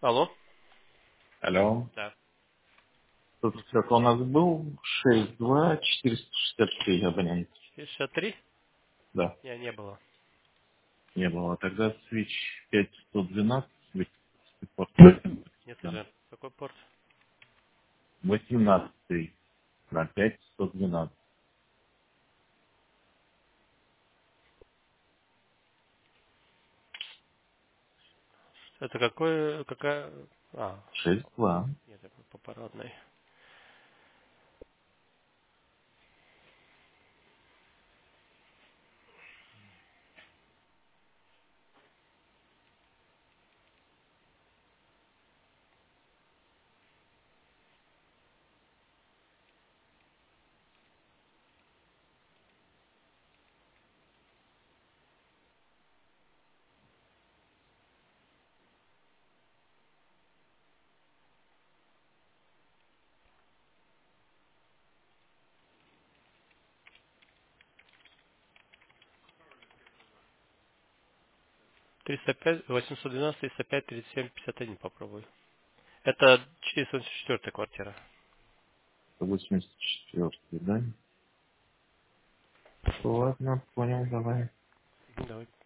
Алло? Алло. Да. Тут как у нас был 62-463 абонент. 63? Да, Не было. не было. Тогда свич 5112, порт Нет уже. Какой порт? 18 на 5112. Это какой, какая... 62. Нет, это по парадной. 305, 812, 305, 37, 51 попробуй. Это 474 квартира. 84, да? Ладно, понял, давай. Давай.